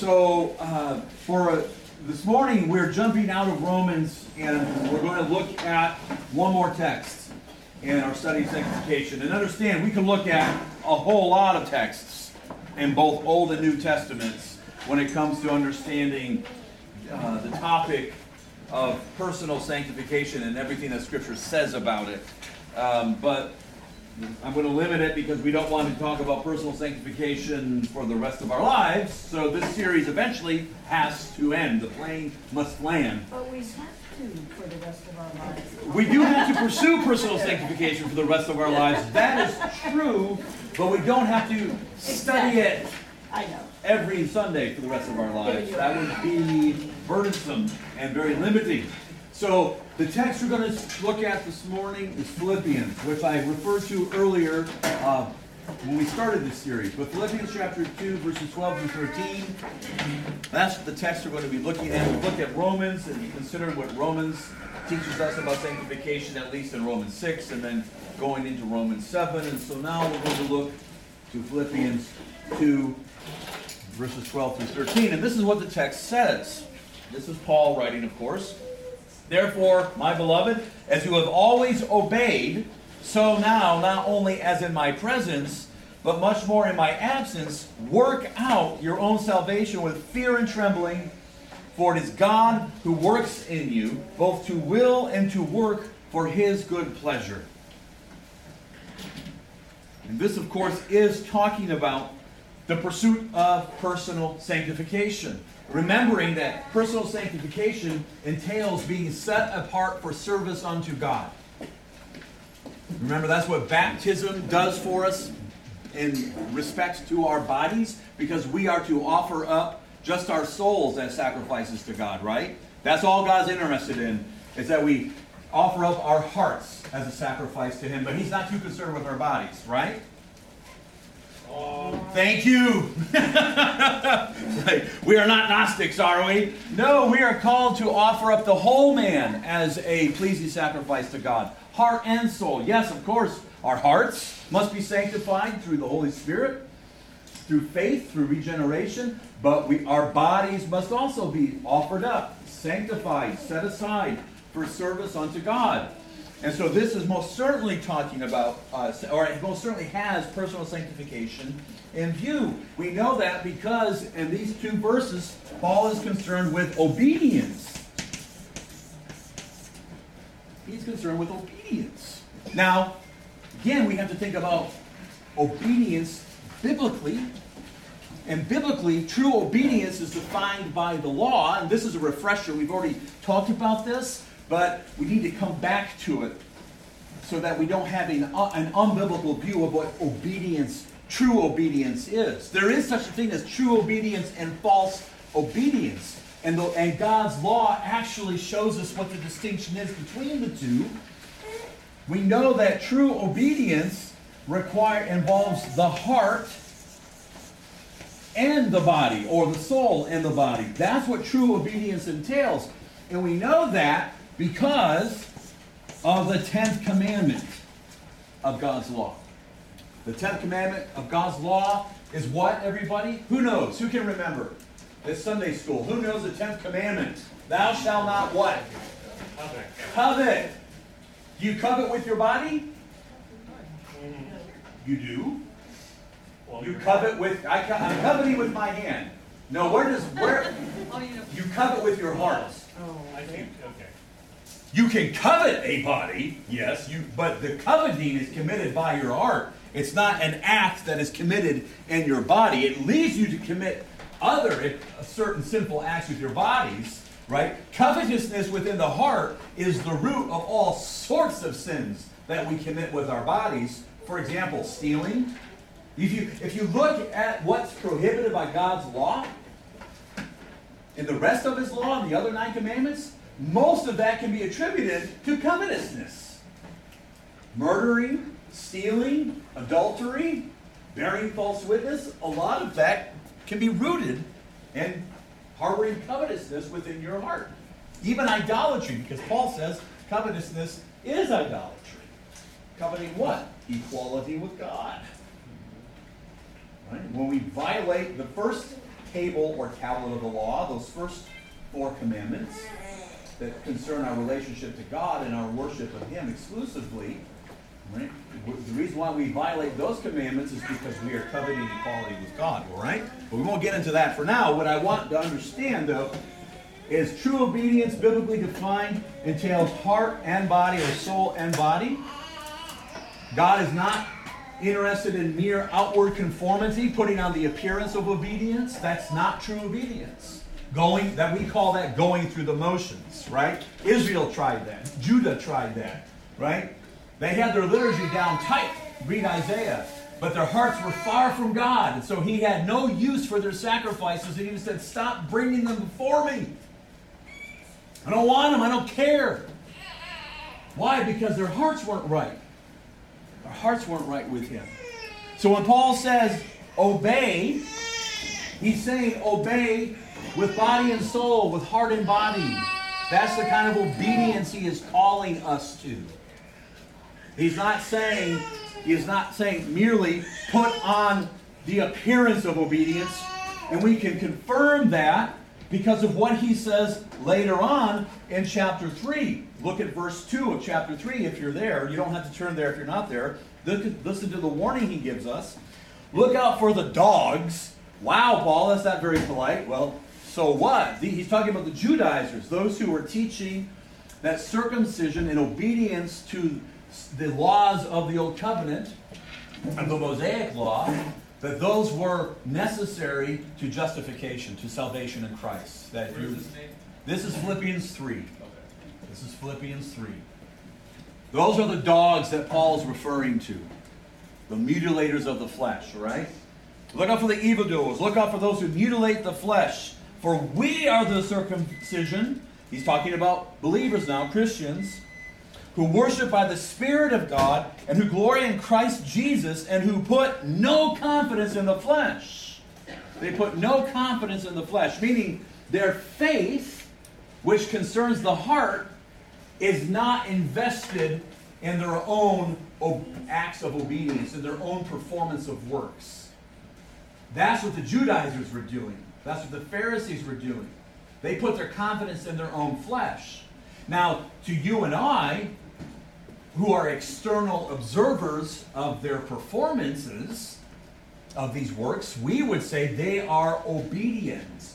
For this morning, we're jumping out of Romans, and we're going to look at one more text in our study of sanctification. And understand, we can look at a whole lot of texts in both Old and New Testaments when it comes to understanding the topic of personal sanctification and everything that Scripture says about it. But I'm going to limit it because we don't want to talk about personal sanctification for the rest of our lives. So this series eventually has to end. The plane must land. But we have to for the rest of our lives. We do have to pursue personal sanctification for the rest of our lives. That is true, but we don't have to study it every Sunday for the rest of our lives. That would be burdensome and very limiting. So the text we're going to look at this morning is Philippians, which I referred to earlier when we started this series. But Philippians chapter 2, verses 12 through 13, that's the text we're going to be looking at. We've looked at Romans, and we considered what Romans teaches us about sanctification, at least in Romans 6, and then going into Romans 7. And so now we're going to look to Philippians 2, verses 12 through 13. And this is what the text says. This is Paul writing, of course. Therefore, my beloved, as you have always obeyed, so now, not only as in my presence, but much more in my absence, work out your own salvation with fear and trembling, for it is God who works in you, both to will and to work for his good pleasure. And this, of course, is talking about the pursuit of personal sanctification. Remembering that personal sanctification entails being set apart for service unto God. Remember, that's what baptism does for us in respect to our bodies, because we are to offer up just our souls as sacrifices to God, right? That's all God's interested in, is that we offer up our hearts as a sacrifice to Him, but He's not too concerned with our bodies, right? Thank you. We are not Gnostics, are we? No, we are called to offer up the whole man as a pleasing sacrifice to God. Heart and soul. Yes, of course, our hearts must be sanctified through the Holy Spirit, through faith, through regeneration, but our bodies must also be offered up, sanctified, set aside for service unto God. And so this is most certainly talking about, or it most certainly has personal sanctification in view. We know that because in these two verses, Paul is concerned with obedience. He's concerned with obedience. Now, again, we have to think about obedience biblically. And biblically, true obedience is defined by the law. And this is a refresher. We've already talked about this. But we need to come back to it so that we don't have an unbiblical view of what obedience, true obedience is. There is such a thing as true obedience and false obedience. And God's law actually shows us what the distinction is between the two. We know that true obedience involves the heart and the body, or the soul and the body. That's what true obedience entails. And we know that because of the 10th commandment of God's law. The 10th commandment of God's law is what, everybody? Who knows? Who can remember? It's Sunday school. Who knows the 10th commandment? Thou shalt not what? Covet. Do you covet with your body? You do? You covet with, I'm coveting with my hand. No, you covet with your heart. Okay. You can covet a body, yes, but the coveting is committed by your heart. It's not an act that is committed in your body. It leads you to commit certain sinful acts with your bodies, right? Covetousness within the heart is the root of all sorts of sins that we commit with our bodies. For example, stealing. If you look at what's prohibited by God's law, in the rest of His law and the other 9 commandments, most of that can be attributed to covetousness. Murdering, stealing, adultery, bearing false witness, a lot of that can be rooted in harboring covetousness within your heart. Even idolatry, because Paul says covetousness is idolatry. Coveting what? Equality with God. Right? When we violate the first table or tablet of the law, those first 4 commandments that concern our relationship to God and our worship of Him exclusively. Right? The reason why we violate those commandments is because we are coveting equality with God, all right? But we won't get into that for now. What I want to understand, though, is true obedience, biblically defined, entails heart and body, or soul and body. God is not interested in mere outward conformity, putting on the appearance of obedience. That's not true obedience. That we call that going through the motions, right? Israel tried that. Judah tried that, right? They had their liturgy down tight. Read Isaiah. But their hearts were far from God. And so He had no use for their sacrifices. And He said, stop bringing them before me. I don't want them. I don't care. Why? Because their hearts weren't right. Their hearts weren't right with Him. So when Paul says, obey, he's saying obey with body and soul, with heart and body. That's the kind of obedience he is calling us to. He's not saying merely put on the appearance of obedience, and we can confirm that because of what he says later on in chapter 3. Look at verse 2 of chapter 3 if you're there. You don't have to turn there if you're not there. Listen to the warning he gives us. Look out for the dogs. Wow, Paul, that's not very polite. Well, so what? He's talking about the Judaizers, those who were teaching that circumcision in obedience to the laws of the Old Covenant and the Mosaic Law, that those were necessary to justification, to salvation in Christ. This is Philippians 3. This is Philippians 3. Those are the dogs that Paul is referring to. The mutilators of the flesh, right? Look out for the evildoers. Look out for those who mutilate the flesh. For we are the circumcision. He's talking about believers now, Christians, who worship by the Spirit of God and who glory in Christ Jesus and who put no confidence in the flesh. They put no confidence in the flesh, meaning their faith, which concerns the heart, is not invested in their own acts of obedience, in their own performance of works. That's what the Judaizers were doing. That's what the Pharisees were doing. They put their confidence in their own flesh. Now, to you and I, who are external observers of their performances of these works, we would say they are obedient.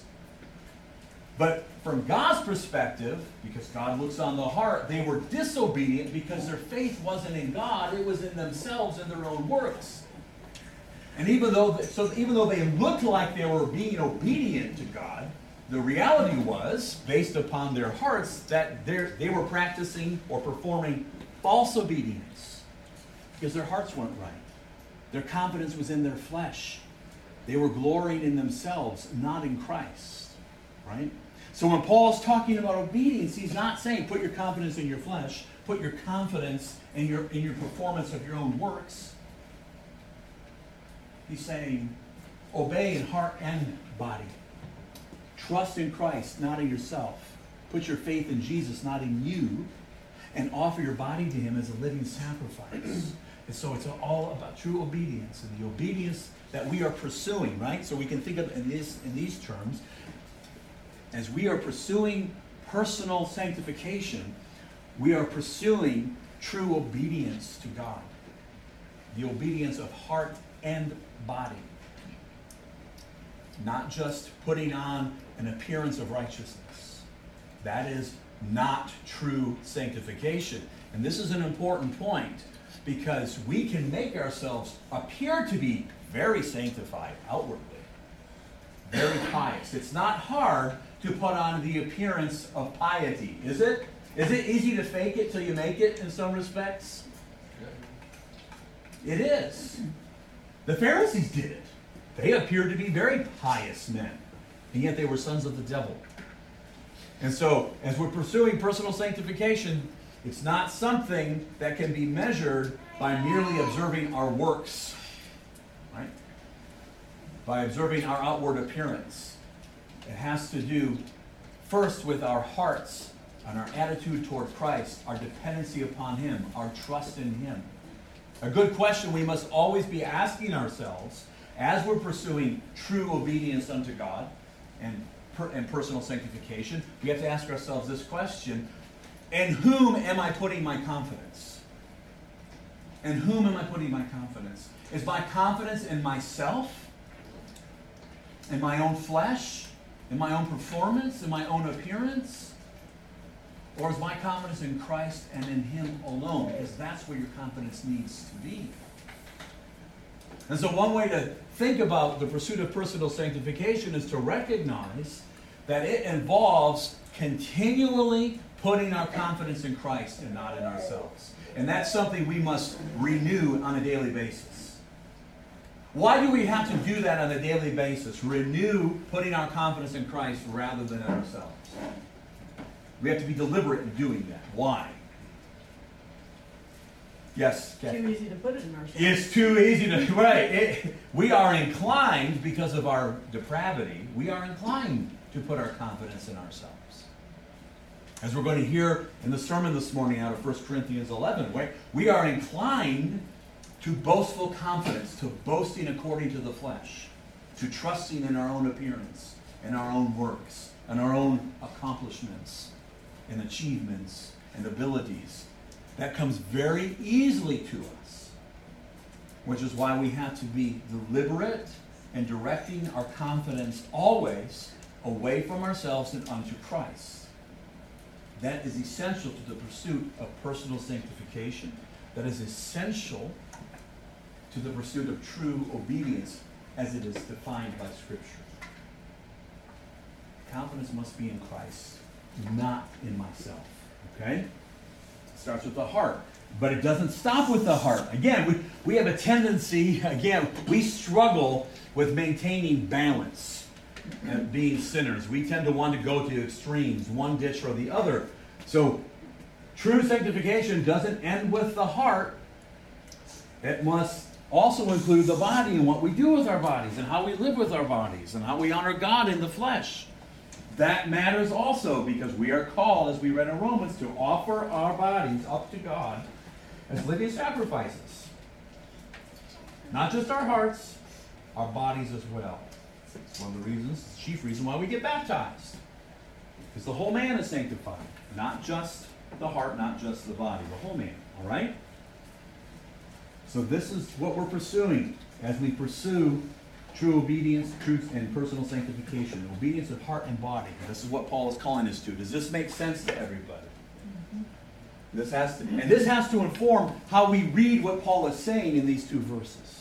But from God's perspective, because God looks on the heart, they were disobedient because their faith wasn't in God, it was in themselves and their own works. And even though they looked like they were being obedient to God, the reality was, based upon their hearts, that they were practicing or performing false obedience because their hearts weren't right. Their confidence was in their flesh. They were glorying in themselves, not in Christ. Right? So when Paul's talking about obedience, he's not saying put your confidence in your flesh, put your confidence in your performance of your own works. He's saying obey in heart and body. Trust in Christ, not in yourself. Put your faith in Jesus, not in you. And offer your body to Him as a living sacrifice. And so it's all about true obedience and the obedience that we are pursuing, right? So we can think of in these terms, as we are pursuing personal sanctification, we are pursuing true obedience to God. The obedience of heart and body. Not just putting on an appearance of righteousness. That is not true sanctification. And this is an important point because we can make ourselves appear to be very sanctified outwardly, very pious. It's not hard to put on the appearance of piety, is it? Is it easy to fake it till you make it in some respects? It is. The Pharisees did it. They appeared to be very pious men, and yet they were sons of the devil. And so, as we're pursuing personal sanctification, it's not something that can be measured by merely observing our works, right? By observing our outward appearance. It has to do first with our hearts and our attitude toward Christ, our dependency upon Him, our trust in Him. A good question we must always be asking ourselves as we're pursuing true obedience unto God and personal sanctification, we have to ask ourselves this question: in whom am I putting my confidence? In whom am I putting my confidence? Is my confidence in myself? In my own flesh? In my own performance? In my own appearance? Or is my confidence in Christ and in Him alone? Because that's where your confidence needs to be. And so one way to think about the pursuit of personal sanctification is to recognize that it involves continually putting our confidence in Christ and not in ourselves. And that's something we must renew on a daily basis. Why do we have to do that on a daily basis? Renew putting our confidence in Christ rather than in ourselves. We have to be deliberate in doing that. Why? Yes, Kathy? Too easy to put it in ourselves. It's too easy to, right. We are inclined, because of our depravity, we are inclined to put our confidence in ourselves. As we're going to hear in the sermon this morning out of 1 Corinthians 11, we are inclined to boastful confidence, to boasting according to the flesh, to trusting in our own appearance, in our own works, and our own accomplishments, and achievements, and abilities. That comes very easily to us, which is why we have to be deliberate in directing our confidence always away from ourselves and unto Christ. That is essential to the pursuit of personal sanctification. That is essential to the pursuit of true obedience as it is defined by Scripture. Confidence must be in Christ, not in myself. Okay? It starts with the heart. But it doesn't stop with the heart. Again, we have a tendency, we struggle with maintaining balance and being sinners. We tend to want to go to extremes, one ditch or the other. So, true sanctification doesn't end with the heart. It must also include the body and what we do with our bodies and how we live with our bodies and how we honor God in the flesh. That matters also, because we are called, as we read in Romans, to offer our bodies up to God as living sacrifices. Not just our hearts, our bodies as well. It's one of the reasons, the chief reason why we get baptized. Because the whole man is sanctified. Not just the heart, not just the body, the whole man. All right? So this is what we're pursuing as we pursue true obedience, truth, and personal sanctification. Obedience of heart and body. This is what Paul is calling us to. Does this make sense to everybody? This has to inform how we read what Paul is saying in these two verses.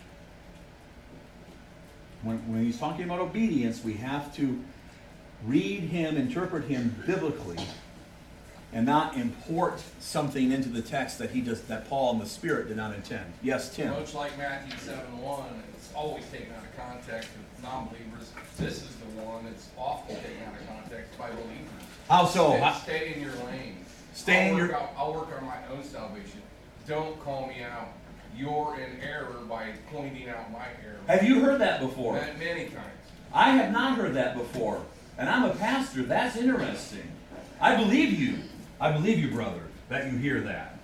When he's talking about obedience, we have to read him, interpret him biblically, and not import something into the text that Paul and the Spirit did not intend. Yes, Tim? Much like Matthew 7:1, it's always taken out of context with non-believers. This is the one that's often taken out of context by believers. How so? Stay in your lane. I'll work on my own salvation. Don't call me out. You're in error by pointing out my error. Have you heard that before? Many times. I have not heard that before. And I'm a pastor. That's interesting. I believe you. I believe you, brother, that you hear that.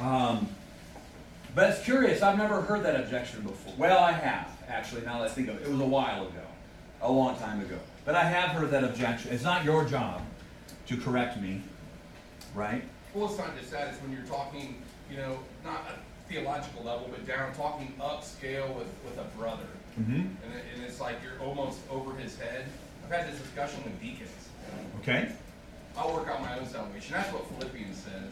But it's curious. I've never heard that objection before. Well, I have, actually, now that I think of it. It was a while ago. A long time ago. But I have heard that objection. It's not your job to correct me, right? Well, it's not just that. It's when you're talking, not at a theological level, but down, talking upscale with a brother. Mm-hmm. And it's like you're almost over his head. I've had this discussion with deacons. Okay. I'll work out my own salvation. That's what Philippians says.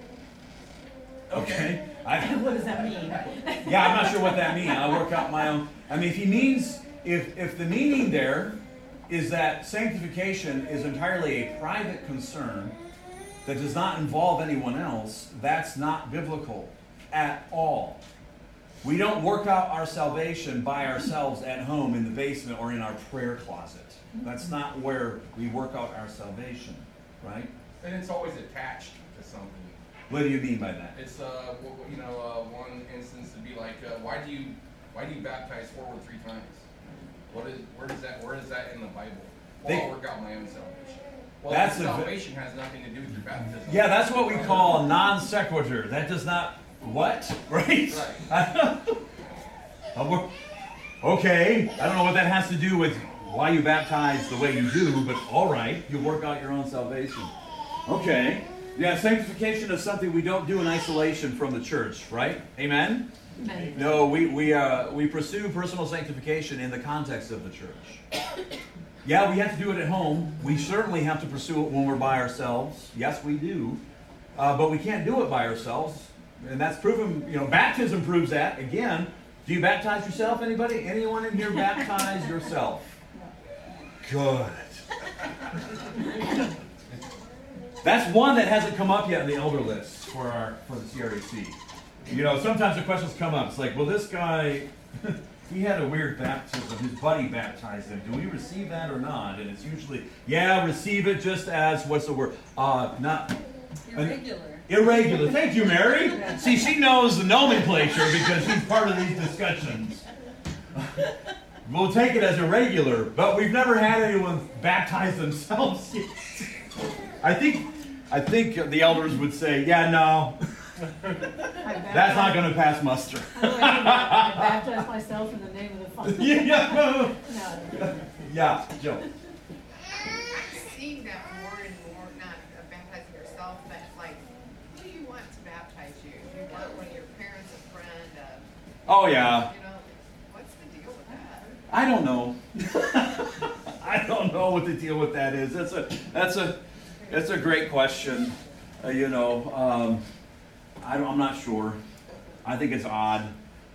Okay. What does that mean? Yeah, I'm not sure what that means. I'll work out my own. I mean, if the meaning there is that sanctification is entirely a private concern that does not involve anyone else, that's not biblical at all. We don't work out our salvation by ourselves at home in the basement or in our prayer closet. That's not where we work out our salvation, right? And it's always attached to something. What do you mean by that? It's one instance to be like, why do you baptize forward 3 times? Where is that in the Bible? Well, I'll work out my own salvation. Well, salvation has nothing to do with your baptism. Yeah, that's what we call non sequitur. That does not what? Right? Right. Okay, I don't know what that has to do with why you baptize the way you do, but all right, you work out your own salvation. Okay. Yeah, sanctification is something we don't do in isolation from the church, right? Amen? Amen. No, we pursue personal sanctification in the context of the church. Yeah, we have to do it at home. We certainly have to pursue it when we're by ourselves. Yes, we do. But we can't do it by ourselves. And that's proven, baptism proves that. Again, do you baptize yourself, anybody? Anyone in here baptize yourself? Good. That's one that hasn't come up yet in the elder list for the CRAC. Sometimes the questions come up. It's like, well, this guy, he had a weird baptism. His buddy baptized him. Do we receive that or not? And it's usually, yeah, receive it just as, what's the word? Not... Irregular. Irregular. Thank you, Mary. See, she knows the nomenclature because she's part of these discussions. We'll take it as irregular, but we've never had anyone baptize themselves yet. I think the elders would say, yeah, no. That's not going to pass muster. I baptize myself in the name of the Father. Yeah, Joe. I'm seeing that more and more, not baptizing yourself, but like, who do you want to baptize you? Do you want one of your parents, a friend? Oh, yeah. What's the deal with that? I don't know. I don't know what the deal with that is. That's a great question. I'm not sure. I think it's odd.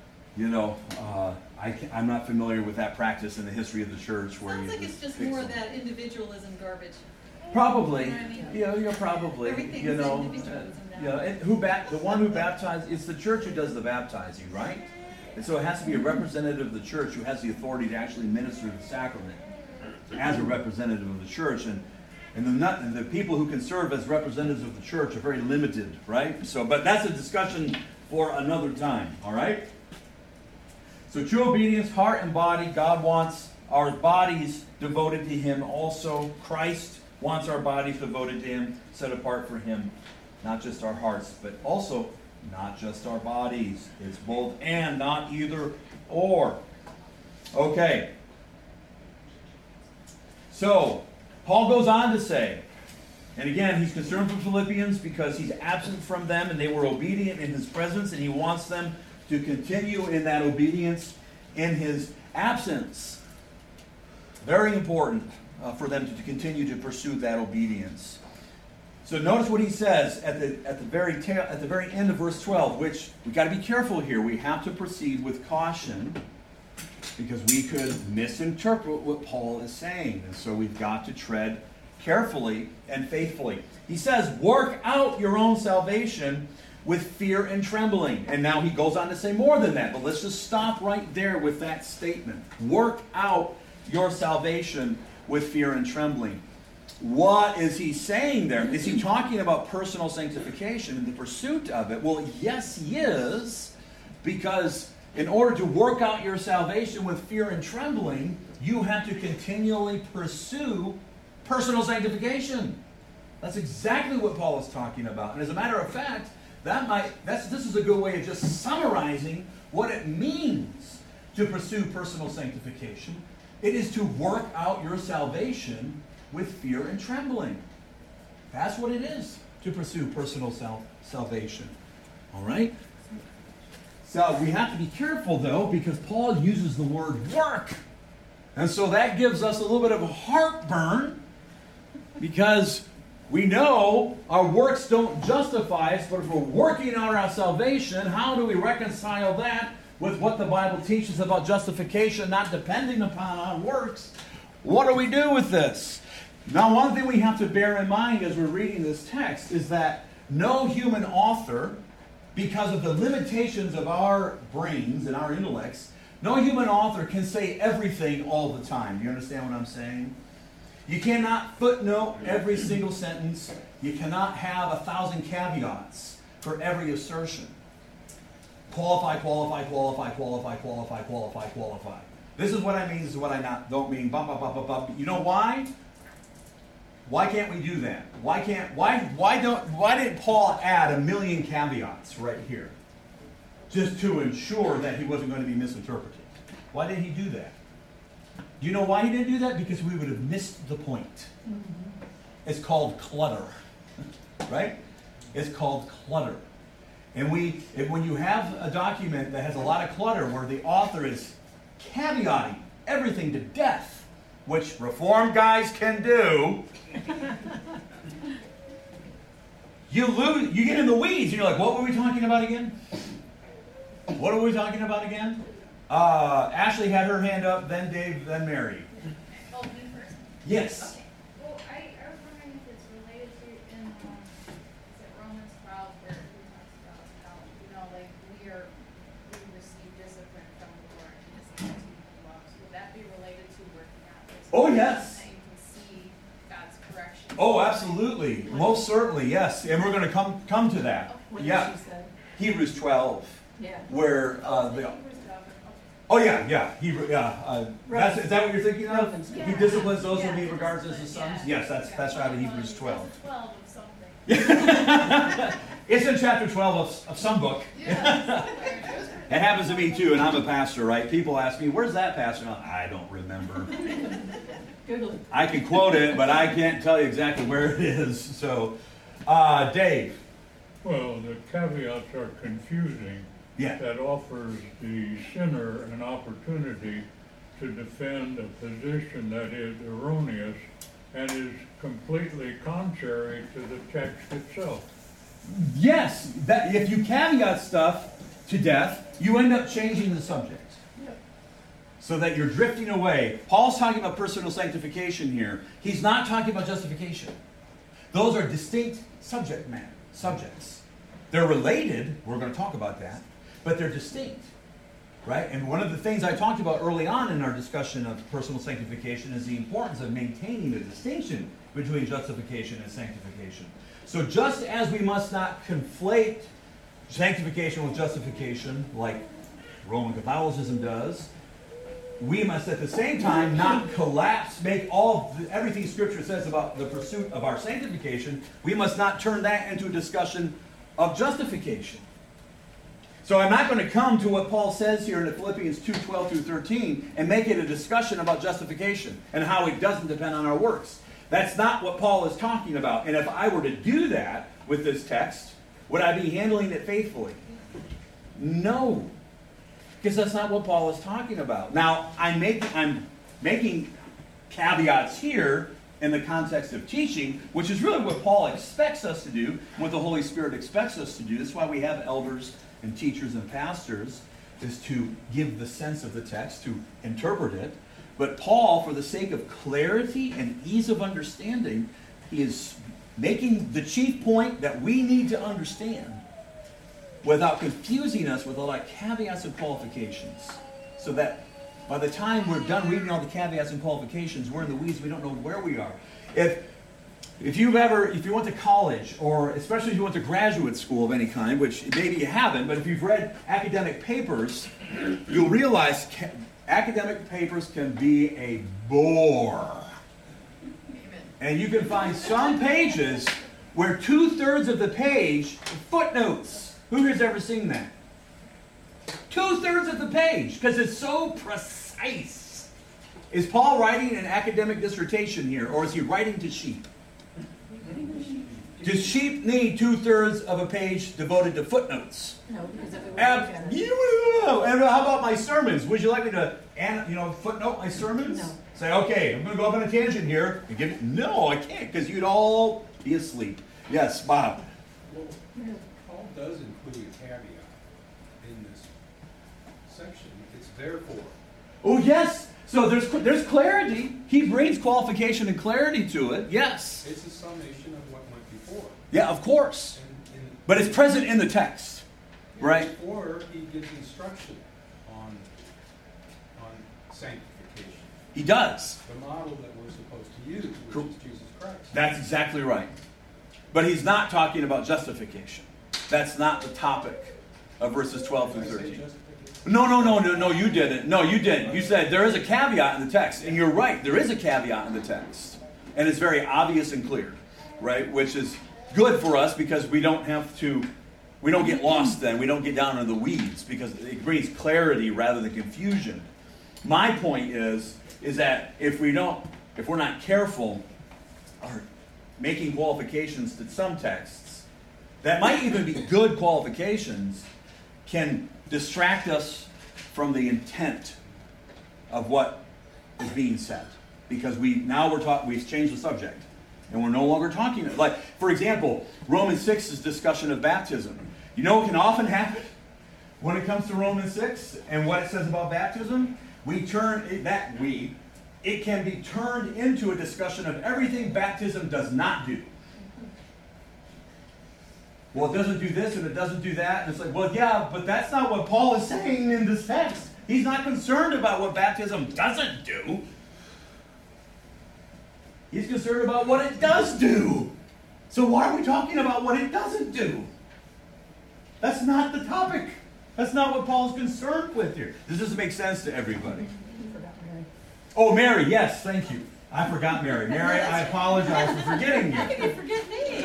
I'm not familiar with that practice in the history of the church. Where Sounds like it's just more of that individualism garbage. Probably. You know what I mean? Yeah, probably. Everything's individualism now. And the one who baptizes, it's the church who does the baptizing, right? And so it has to be a representative of the church who has the authority to actually minister the sacrament as a representative of the church. And the people who can serve as representatives of the church are very limited, right? But that's a discussion for another time, all right? So true obedience, heart and body. God wants our bodies devoted to Him. Also, Christ wants our bodies devoted to Him, set apart for Him. Not just our hearts, but also not just our bodies. It's both and, not either or. Okay. So, Paul goes on to say, and again, he's concerned for Philippians because he's absent from them and they were obedient in his presence, and he wants them to continue in that obedience in his absence. Very important for them to continue to pursue that obedience. So notice what he says at the very end of verse 12, which we've got to be careful here. We have to proceed with caution, because we could misinterpret what Paul is saying. And so we've got to tread carefully and faithfully. He says, work out your own salvation with fear and trembling. And now he goes on to say more than that. But let's just stop right there with that statement. Work out your salvation with fear and trembling. What is he saying there? Is he talking about personal sanctification and the pursuit of it? Well, yes, he is. Because in order to work out your salvation with fear and trembling, you have to continually pursue personal sanctification. That's exactly what Paul is talking about. And as a matter of fact, this is a good way of just summarizing what it means to pursue personal sanctification. It is to work out your salvation with fear and trembling. That's what it is to pursue personal salvation. All right? So we have to be careful, though, because Paul uses the word work. And so that gives us a little bit of a heartburn, because we know our works don't justify us, but if we're working on our salvation, how do we reconcile that with what the Bible teaches about justification, not depending upon our works? What do we do with this? Now, one thing we have to bear in mind as we're reading this text is that no human author, because of the limitations of our brains and our intellects, no human author can say everything all the time. Do you understand what I'm saying? You cannot footnote every single sentence. You cannot have 1,000 caveats for every assertion. Qualify. This is what I mean, this is what I don't mean. You know why? Why can't we do that? Why didn't Paul add 1,000,000 caveats right here? Just to ensure that he wasn't going to be misinterpreted. Why did he do that? Do you know why he didn't do that? Because we would have missed the point. It's called clutter, right? It's called clutter. And when you have a document that has a lot of clutter where the author is caveating everything to death, which Reformed guys can do, you get in the weeds and you're like, what were we talking about again? What are we talking about again? Ashley had her hand up, then Dave, then Mary. Oh, me first? Yes. Okay. Well, I was wondering if it's related to in, is it Romans 12 where he talks about how, like we receive discipline from the Lord and this is what he loves. Would that be related to working out this? Oh, yes. That you can see God's correction. Oh, absolutely. Most certainly, yes. And we're going to come to that. What Yeah. did she say? Hebrews 12, Yeah. where is that what you're thinking of? Romans. He disciplines those whom he regards as his sons. Yes, that's right in Hebrews 12. 12 of something. It's in chapter 12 of some book. It happens to me too, and I'm a pastor, right? People ask me, "Where's that pastor?" I don't remember. Google it. I can quote it, but I can't tell you exactly where it is. So, Dave. Well, the caveats are confusing. Yeah. That offers the sinner an opportunity to defend a position that is erroneous and is completely contrary to the text itself. Yes, that if you caveat stuff to death, you end up changing the subject. So that you're drifting away. Paul's talking about personal sanctification here. He's not talking about justification. Those are distinct subjects. They're related, we're going to talk about that, but they're distinct. Right? And one of the things I talked about early on in our discussion of personal sanctification is the importance of maintaining the distinction between justification and sanctification. So just as we must not conflate sanctification with justification like Roman Catholicism does, we must at the same time not collapse, make everything Scripture says about the pursuit of our sanctification, we must not turn that into a discussion of justification. So I'm not going to come to what Paul says here in Philippians 2:12 through 13 and make it a discussion about justification and how it doesn't depend on our works. That's not what Paul is talking about. And if I were to do that with this text, would I be handling it faithfully? No. Because that's not what Paul is talking about. Now, I'm making caveats here in the context of teaching, which is really what Paul expects us to do, what the Holy Spirit expects us to do. That's why we have elders and teachers and pastors, is to give the sense of the text, to interpret it. But Paul, for the sake of clarity and ease of understanding, he is making the chief point that we need to understand without confusing us with a lot of caveats and qualifications. So that by the time we're done reading all the caveats and qualifications, we're in the weeds, we don't know where we are. If you went to college, or especially if you went to graduate school of any kind, which maybe you haven't, but if you've read academic papers, you'll realize academic papers can be a bore. And you can find some pages where 2/3 of the page are footnotes. Who has ever seen that? 2/3 of the page, because it's so precise. Is Paul writing an academic dissertation here, or is he writing to sheep? Do sheep need 2/3 of a page devoted to footnotes? No, because if it were like that. And how about my sermons? Would you like me to footnote my sermons? No. Say, okay, I'm going to go off on a tangent here. No, I can't, because you'd all be asleep. Yes, Bob. Well, Paul does include a caveat in this section. It's therefore. Oh, yes. So there's clarity. He brings qualification and clarity to it. Yes. It's a summation of what went before. Yeah, of course. But it's present in the text, right? Or he gives instruction on sanctification. He does. The model that we're supposed to use, which is Jesus Christ. That's exactly right. But he's not talking about justification. That's not the topic of verses 12 through 13. No, you didn't. No, you didn't. You said there is a caveat in the text. And you're right, there is a caveat in the text. And it's very obvious and clear, right? Which is good for us because we don't get lost then. We don't get down into the weeds because it brings clarity rather than confusion. My point is that if we're not careful, or making qualifications to some texts that might even be good qualifications, can distract us from the intent of what is being said, because we've changed the subject, and we're no longer talking. Like, for example, Romans 6's discussion of baptism. You know what can often happen when it comes to Romans 6 and what it says about baptism? It can be turned into a discussion of everything baptism does not do. Well, it doesn't do this and it doesn't do that. And it's like, well, yeah, but that's not what Paul is saying in this text. He's not concerned about what baptism doesn't do. He's concerned about what it does do. So why are we talking about what it doesn't do? That's not the topic. That's not what Paul's concerned with here. This doesn't make sense to everybody. Oh, Mary, yes, thank you. I forgot Mary. Mary, I apologize for forgetting you. How can you forget me?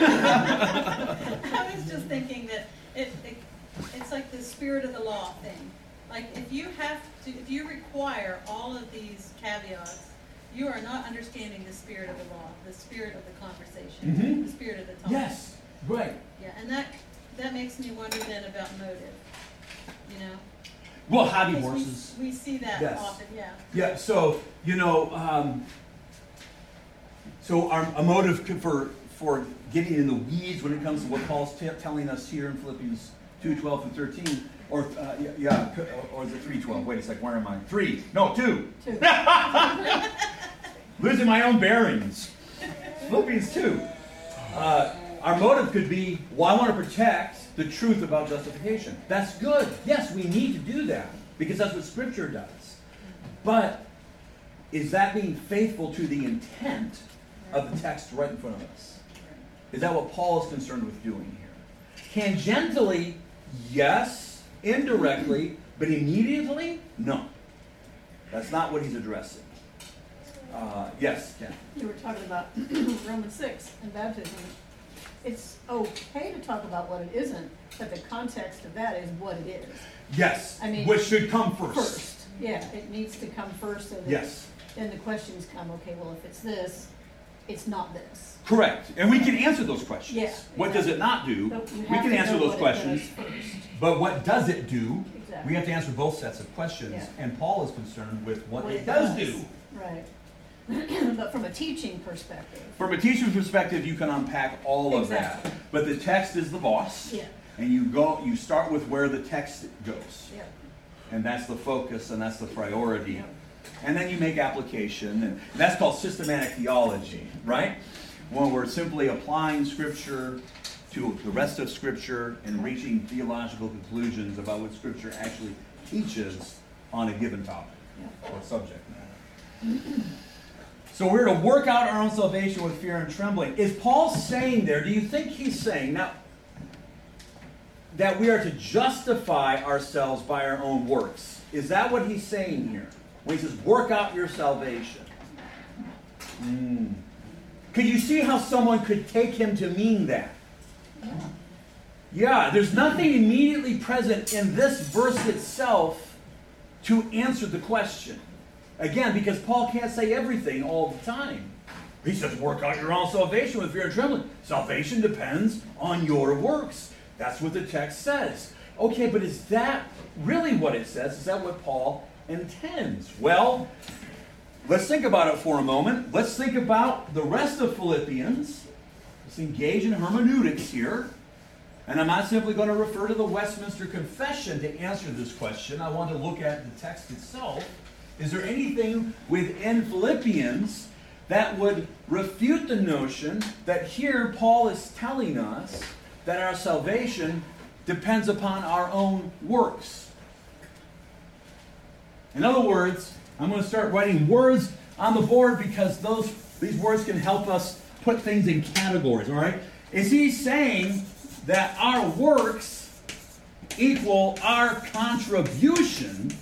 I was just thinking that it's like the spirit of the law thing. Like if you require all of these caveats, you are not understanding the spirit of the law, the spirit of the conversation, the spirit of the talk. Yes, right. Yeah, and that makes me wonder then about motive, you know? Well, hobby horses. We see that often, yeah. Yeah, so, a motive for getting in the weeds when it comes to what Paul's telling us here in Philippians 2:12 through 13, or is it 3:12? Wait a sec, where am I? 3. No, 2. Losing my own bearings. Philippians 2. Our motive could be, well, I want to protect the truth about justification. That's good. Yes, we need to do that because that's what Scripture does. But is that being faithful to the intent of the text right in front of us? Is that what Paul is concerned with doing here? Tangentially, yes. Indirectly, but immediately, no. That's not what he's addressing. Yes, Ken? You were talking about Romans 6 and baptism. It's okay to talk about what it isn't, but the context of that is what it is. Yes, which should come first. Yeah, it needs to come first. So that then the questions come, okay, well, if it's this, it's not this. Correct. And we can answer those questions. Yeah, what does it not do? We can answer those questions. But what does it do? Exactly. We have to answer both sets of questions. Yeah. And Paul is concerned with what it does do. Right. But from a teaching perspective. From a teaching perspective, you can unpack all of that. But the text is the boss. Yeah. And you start with where the text goes. Yeah. And that's the focus and that's the priority. Yeah. And then you make application. And that's called systematic theology, right? When we're simply applying Scripture to the rest of Scripture and reaching theological conclusions about what Scripture actually teaches on a given topic or subject matter. So we're to work out our own salvation with fear and trembling. Is Paul saying there, do you think he's saying now that we are to justify ourselves by our own works? Is that what he's saying here? When he says, work out your salvation. Could you see how someone could take him to mean that? Yeah, there's nothing immediately present in this verse itself to answer the question. Again, because Paul can't say everything all the time. He says, work out your own salvation with fear and trembling. Salvation depends on your works. That's what the text says. Okay, but is that really what it says? Is that what Paul intends? Well, let's think about it for a moment. Let's think about the rest of Philippians. Let's engage in hermeneutics here. And I'm not simply going to refer to the Westminster Confession to answer this question. I want to look at the text itself. Is there anything within Philippians that would refute the notion that here Paul is telling us that our salvation depends upon our own works? In other words, I'm going to start writing words on the board because these words can help us put things in categories, all right? Is he saying that our works equal our contribution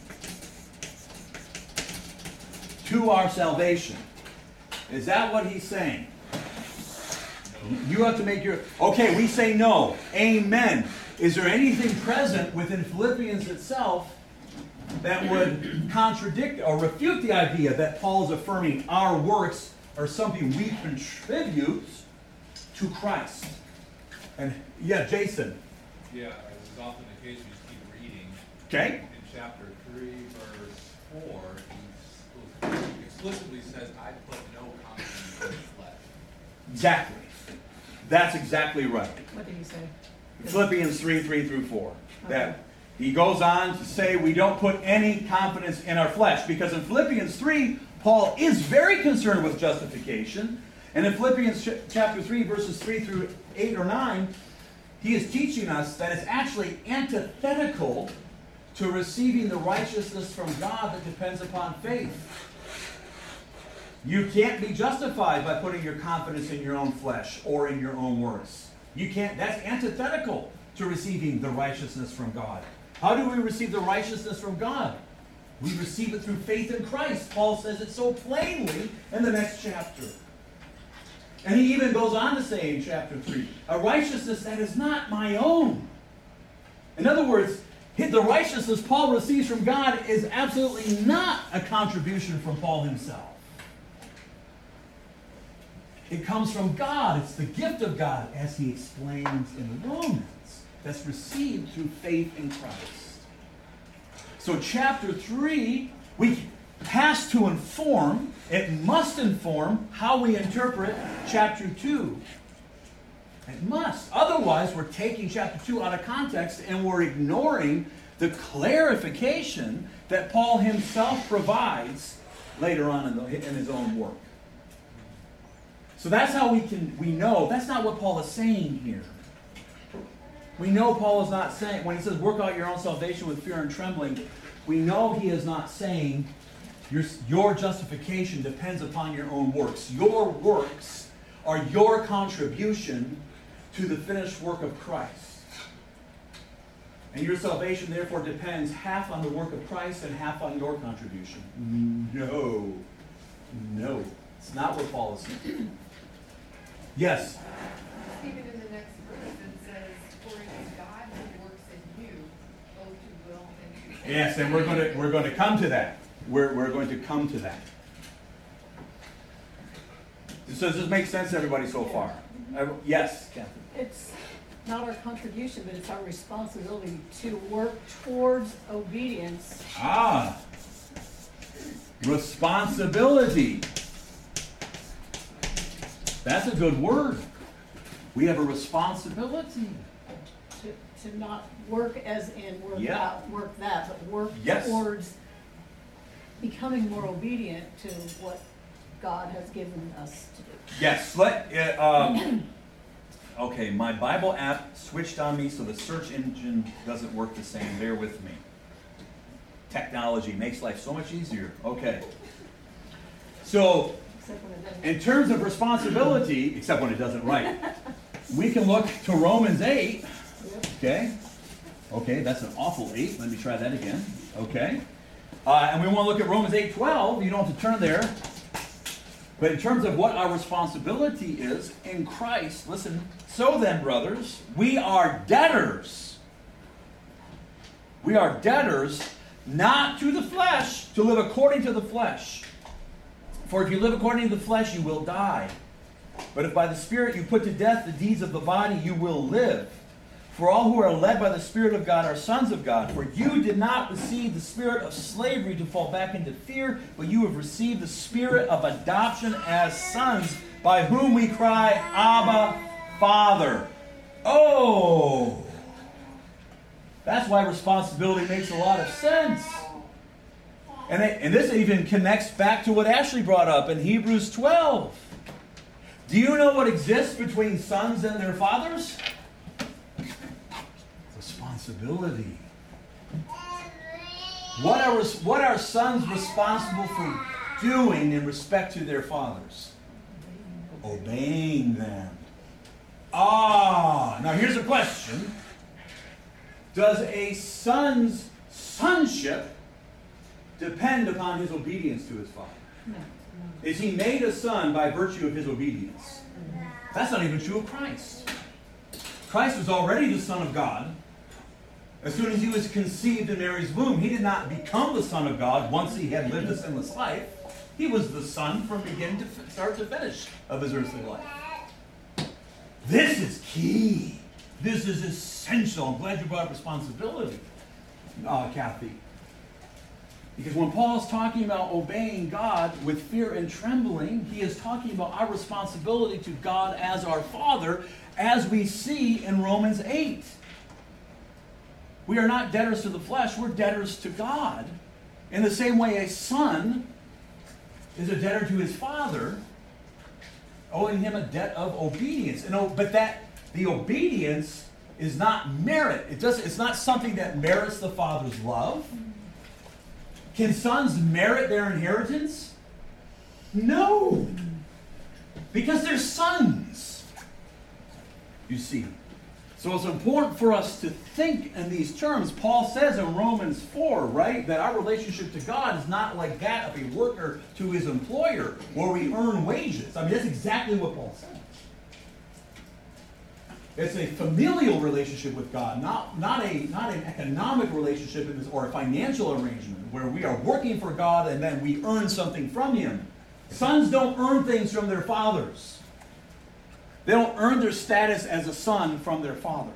to our salvation? Is that what he's saying? You have to make your... Okay, we say no. Amen. Is there anything present within Philippians itself that would contradict or refute the idea that Paul is affirming our works are something we contribute to Christ. And yeah, Jason. Yeah, as is often the case, we just keep reading. Okay. In chapter 3, verse 4, he explicitly says, I put no confidence in the flesh. Exactly. That's exactly right. What did he say? Philippians 3:3-4. That he goes on to say we don't put any confidence in our flesh, because in Philippians 3, Paul is very concerned with justification. And in Philippians chapter 3, verses 3-8 or 9, he is teaching us that it's actually antithetical to receiving the righteousness from God that depends upon faith. You can't be justified by putting your confidence in your own flesh or in your own works. You can't. That's antithetical to receiving the righteousness from God. How do we receive the righteousness from God? We receive it through faith in Christ. Paul says it so plainly in the next chapter. And he even goes on to say in chapter 3, a righteousness that is not my own. In other words, the righteousness Paul receives from God is absolutely not a contribution from Paul himself. It comes from God. It's the gift of God, as he explains in Romans, that's received through faith in Christ. So chapter 3, has to inform, it must inform how we interpret chapter 2. It must. Otherwise, we're taking chapter 2 out of context and we're ignoring the clarification that Paul himself provides later on in his own work. So that's how we know. That's not what Paul is saying here. We know Paul is not saying, when he says work out your own salvation with fear and trembling, we know he is not saying your justification depends upon your own works. Your works are your contribution to the finished work of Christ. And your salvation, therefore, depends half on the work of Christ and half on your contribution. No. It's not what Paul is saying. Yes? Even in the next verse, it says, for it is God who works in you, both to will and to. Yes, and we're going to come to that. We're going to come to that. Does this make sense to everybody so far? Yes, Catherine. It's not our contribution, but it's our responsibility to work towards obedience. Responsibility. That's a good word. We have a responsibility. To not work as in work that, but work towards becoming more obedient to what God has given us to do. Yes. Okay, my Bible app switched on me, so the search engine doesn't work the same. Bear with me. Technology makes life so much easier. Okay. So, in terms of responsibility, except when it doesn't right, we can look to Romans 8. Okay, that's an awful 8. Let me try that again. Okay. And we want to look at Romans 8:12. You don't have to turn there. But in terms of what our responsibility is in Christ, listen, so then, brothers, we are debtors. We are debtors not to the flesh, to live according to the flesh. For if you live according to the flesh, you will die. But if by the Spirit you put to death the deeds of the body, you will live. For all who are led by the Spirit of God are sons of God. For you did not receive the spirit of slavery to fall back into fear, but you have received the spirit of adoption as sons, by whom we cry, Abba, Father. Oh! That's why responsibility makes a lot of sense. And this even connects back to what Ashley brought up in Hebrews 12. Do you know what exists between sons and their fathers? Responsibility. What are sons responsible for doing in respect to their fathers? Obeying them. Now here's a question. Does a son's sonship depend upon his obedience to his father? No. Is he made a son by virtue of his obedience? That's not even true of Christ. Christ was already the Son of God. As soon as he was conceived in Mary's womb, he did not become the Son of God once he had lived a sinless life. He was the Son from beginning to start to finish of his earthly life. This is key. This is essential. I'm glad you brought up responsibility, Kathy. Because when Paul is talking about obeying God with fear and trembling, he is talking about our responsibility to God as our Father, as we see in Romans 8. We are not debtors to the flesh, we're debtors to God. In the same way a son is a debtor to his father, owing him a debt of obedience. But the obedience is not merit. It's not something that merits the father's love. Can sons merit their inheritance? No. Because they're sons. You see. So it's important for us to think in these terms. Paul says in Romans 4, right, that our relationship to God is not like that of a worker to his employer, where we earn wages. I mean, that's exactly what Paul says. It's a familial relationship with God, not an economic relationship or a financial arrangement where we are working for God and then we earn something from him. Sons don't earn things from their fathers. They don't earn their status as a son from their father.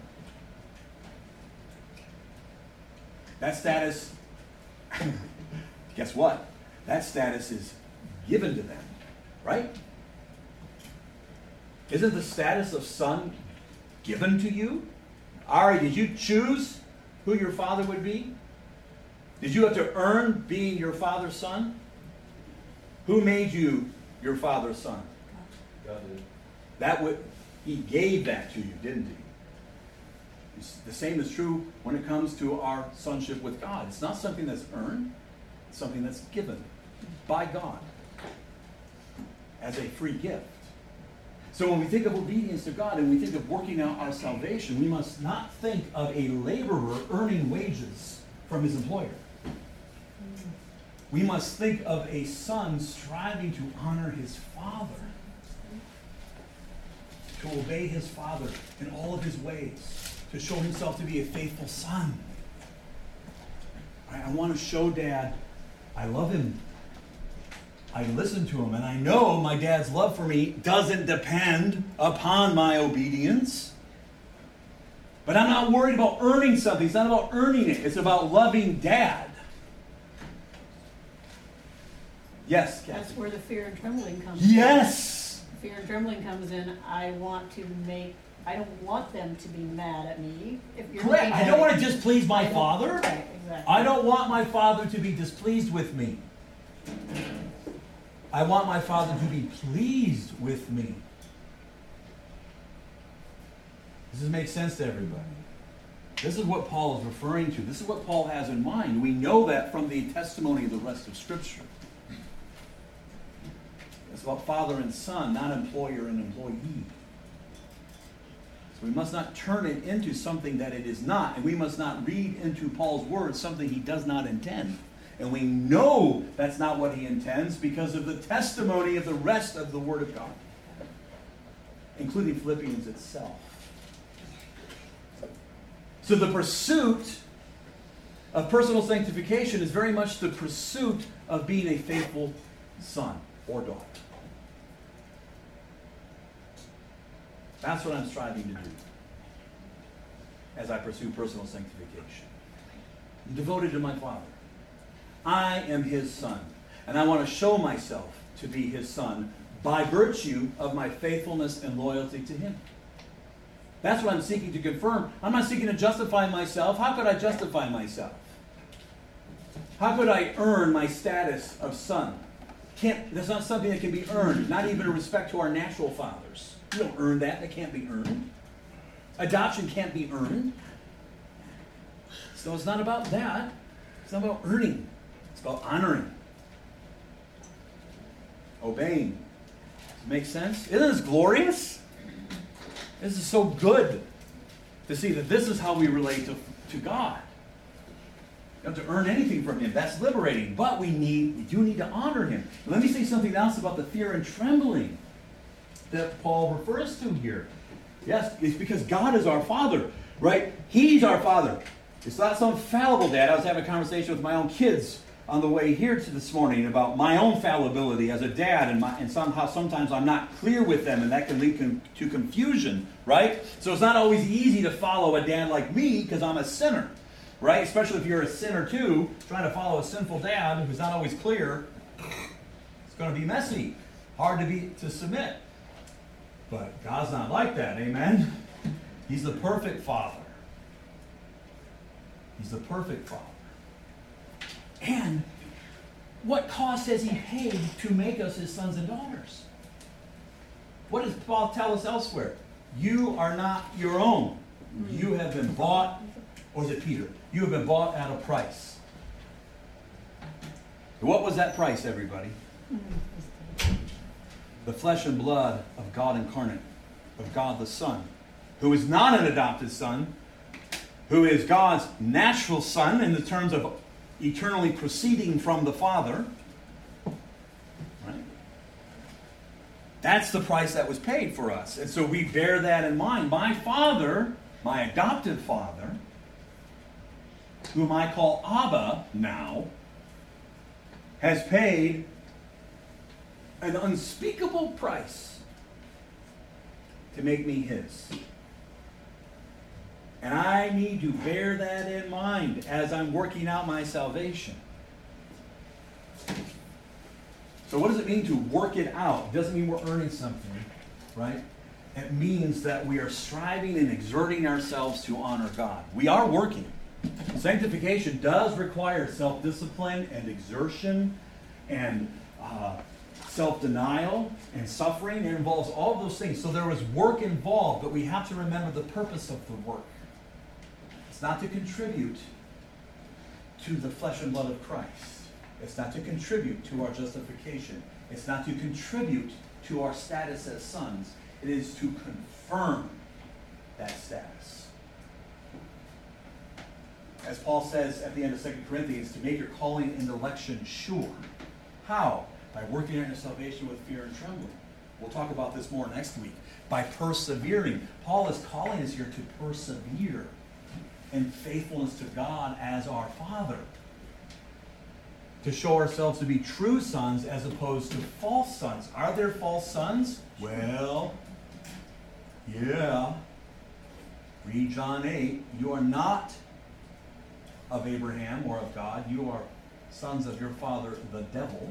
That status, guess what? That status is given to them, right? Isn't the status of son given to you? Ari, did you choose who your father would be? Did you have to earn being your father's son? Who made you your father's son? God did. He gave that to you, didn't he? The same is true when it comes to our sonship with God. It's not something that's earned. It's something that's given by God as a free gift. So when we think of obedience to God and we think of working out our salvation, we must not think of a laborer earning wages from his employer. We must think of a son striving to honor his father, to obey his father in all of his ways, to show himself to be a faithful son. I want to show Dad I love him. I listen to him, and I know my dad's love for me doesn't depend upon my obedience. But I'm not worried about earning something. It's not about earning it. It's about loving Dad. Yes, Kathy. That's where the fear and trembling comes in. Yes! Fear and trembling comes in. I don't want them to be mad at me. If you're Correct. I don't want to displease my father. Right, exactly. I don't want my father to be displeased with me. I want my father to be pleased with me. Does this make sense to everybody? This is what Paul is referring to. This is what Paul has in mind. We know that from the testimony of the rest of Scripture. It's about father and son, not employer and employee. So we must not turn it into something that it is not, and we must not read into Paul's words something he does not intend. And we know that's not what he intends because of the testimony of the rest of the Word of God, including Philippians itself. So the pursuit of personal sanctification is very much the pursuit of being a faithful son or daughter. That's what I'm striving to do as I pursue personal sanctification. I'm devoted to my Father. I am his son, and I want to show myself to be his son by virtue of my faithfulness and loyalty to him. That's what I'm seeking to confirm. I'm not seeking to justify myself. How could I justify myself? How could I earn my status of son? That's not something that can be earned, not even in respect to our natural fathers. You don't earn that. That can't be earned. Adoption can't be earned. So it's not about that. It's not about earning. It's about honoring. Obeying. Does it make sense? Isn't this glorious? This is so good to see that this is how we relate to God. You don't have to earn anything from him. That's liberating. But we do need to honor him. Let me say something else about the fear and trembling that Paul refers to here. Yes, it's because God is our Father, right? He's our Father. It's not some fallible dad. I was having a conversation with my own kids on the way here to this morning about my own fallibility as a dad, and somehow sometimes I'm not clear with them, and that can lead to confusion, right? So it's not always easy to follow a dad like me because I'm a sinner, right? Especially if you're a sinner too, trying to follow a sinful dad who's not always clear. It's going to be messy, hard to submit. But God's not like that, amen? He's the perfect Father. He's the perfect Father. And what cost has he paid to make us his sons and daughters? What does Paul tell us elsewhere? You are not your own. You have been bought, or is it Peter? You have been bought at a price. What was that price, everybody? The flesh and blood of God incarnate, of God the Son, who is not an adopted son, who is God's natural son in the terms of eternally proceeding from the Father. Right? That's the price that was paid for us. And so we bear that in mind. My Father, my adopted Father, whom I call Abba now, has paid an unspeakable price to make me his. And I need to bear that in mind as I'm working out my salvation. So what does it mean to work it out? It doesn't mean we're earning something, right? It means that we are striving and exerting ourselves to honor God. We are working. Sanctification does require self-discipline and exertion and self-denial and suffering. It involves all those things. So there was work involved, but we have to remember the purpose of the work. It's not to contribute to the flesh and blood of Christ. It's not to contribute to our justification. It's not to contribute to our status as sons. It is to confirm that status. As Paul says at the end of 2 Corinthians, to make your calling and election sure. How? By working out your salvation with fear and trembling. We'll talk about this more next week. By persevering. Paul is calling us here to persevere in faithfulness to God as our Father. To show ourselves to be true sons as opposed to false sons. Are there false sons? Well, yeah. Read John 8. You are not of Abraham or of God. You are sons of your father, the devil.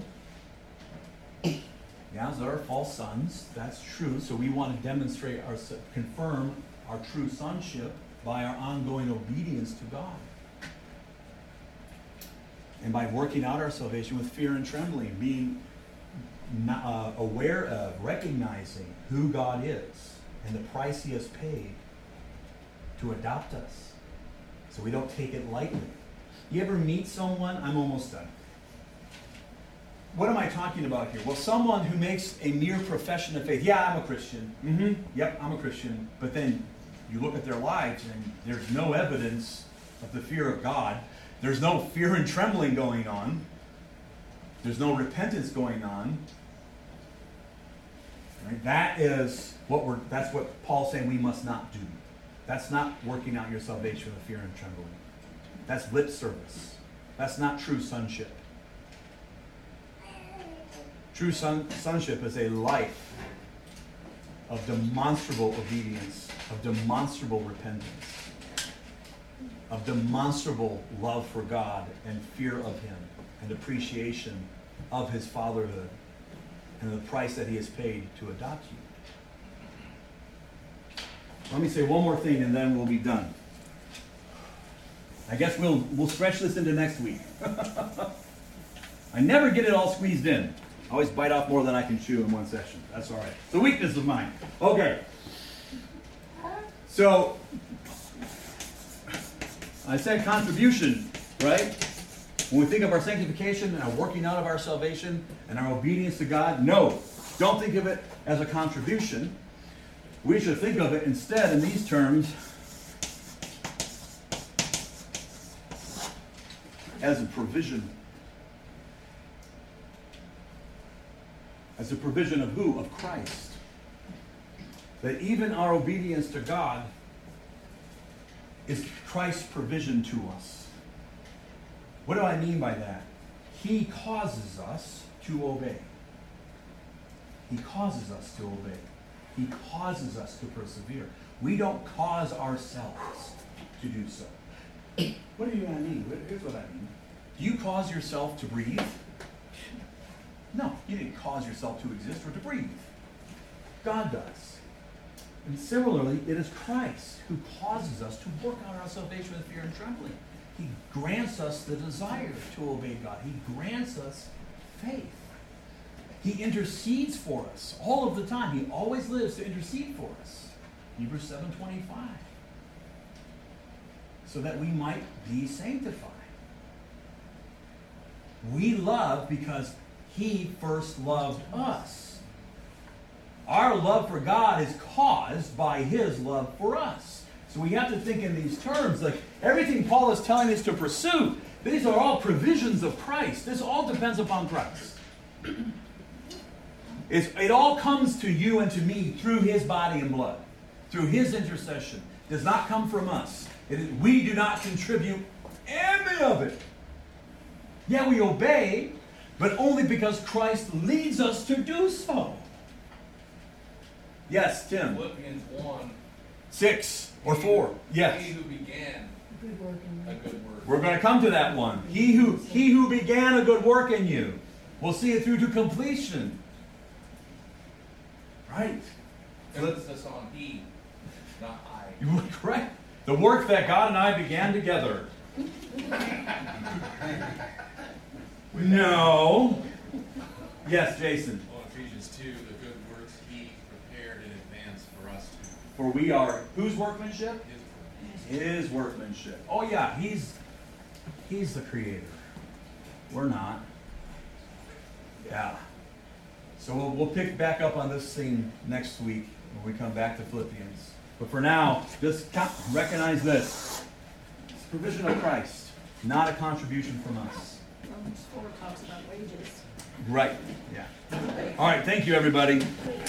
Yeah, there are false sons. That's true. So we want to demonstrate, confirm our true sonship by our ongoing obedience to God. And by working out our salvation with fear and trembling, being aware of, recognizing who God is and the price he has paid to adopt us. So we don't take it lightly. You ever meet someone? I'm almost done. What am I talking about here? Well, someone who makes a mere profession of faith. Yeah, I'm a Christian. Yep, I'm a Christian. But then you look at their lives and there's no evidence of the fear of God. There's no fear and trembling going on. There's no repentance going on. Right? That's what Paul's saying we must not do. That's not working out your salvation with fear and trembling. That's lip service. That's not true sonship. True sonship is a life of demonstrable obedience, of demonstrable repentance, of demonstrable love for God and fear of him and appreciation of his fatherhood and the price that he has paid to adopt you. Let me say one more thing and then we'll be done. I guess we'll stretch this into next week. I never get it all squeezed in. I always bite off more than I can chew in one session. That's all right. It's a weakness of mine. Okay. So, I said contribution, right? When we think of our sanctification and our working out of our salvation and our obedience to God, no. Don't think of it as a contribution. We should think of it instead in these terms as a provision. As a provision of who? Of Christ. That even our obedience to God is Christ's provision to us. What do I mean by that? He causes us to obey. He causes us to obey. He causes us to persevere. We don't cause ourselves to do so. What do you mean? Here's what I mean. Do you cause yourself to breathe? No, you didn't cause yourself to exist or to breathe. God does. And similarly, it is Christ who causes us to work out our salvation with fear and trembling. He grants us the desire to obey God. He grants us faith. He intercedes for us all of the time. He always lives to intercede for us. Hebrews 7:25. So that we might be sanctified. We love because He first loved us. Our love for God is caused by His love for us. So we have to think in these terms, like everything Paul is telling us to pursue, these are all provisions of Christ. This all depends upon Christ. It all comes to you and to me through His body and blood, through His intercession. It does not come from us. We do not contribute any of it. Yeah, we obey, but only because Christ leads us to do so. Yes, Tim. Philippians 1:6 or 4. Yes. He who began a good work. We're going to come to that one. He who began a good work in you will see it through to completion. Right. Emphasis on he, not I. You were correct. The work that God and I began together. No. Yes, Jason. Well, Ephesians 2, the good works He prepared in advance for us to. For we are whose workmanship? His His workmanship. Oh yeah, He's the creator. We're not. Yeah. So we'll pick back up on this thing next week when we come back to Philippians. But for now, just recognize this. It's provision of Christ, not a contribution from us. Romans 4 talks about wages. Right. Yeah. All right. Thank you, everybody.